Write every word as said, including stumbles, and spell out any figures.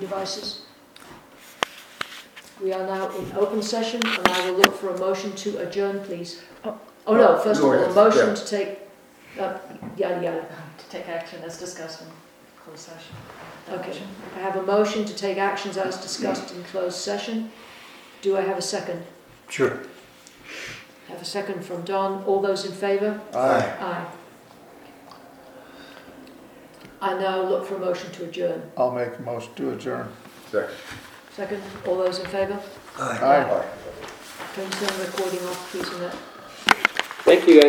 devices. We are now in open session, and I will look for a motion to adjourn, please. Oh. Oh no, first of all, a Yes, motion yeah. to take, uh, yada yada. To take action as discussed in closed session. Okay, I have a motion to take actions as discussed in closed session. Do I have a second? Sure. I have a second from Don. All those in favour? Aye. Aye. I now look for a motion to adjourn. I'll make a motion to adjourn. Second. Second, all those in favour? Aye. Can you turn the recording off, please, Annette? Thank you, guys.